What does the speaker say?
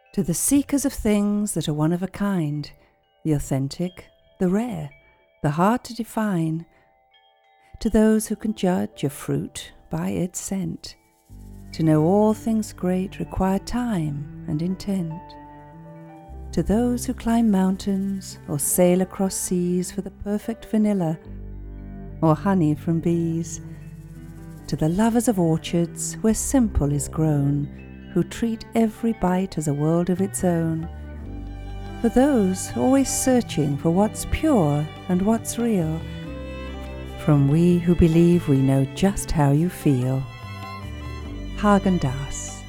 To the seekers of things that are one of a kind, the authentic, the rare, the hard to define. To those who can judge a fruit by its scent. To know all things great require time and intent. To those who climb mountains or sail across seas for the perfect vanilla or honey from bees. To the lovers of orchards where simple is grown, who treat every bite as a world of its own. For those always searching for what's pure and what's real. From we who believe we know just how you feel. Häagen-Dazs.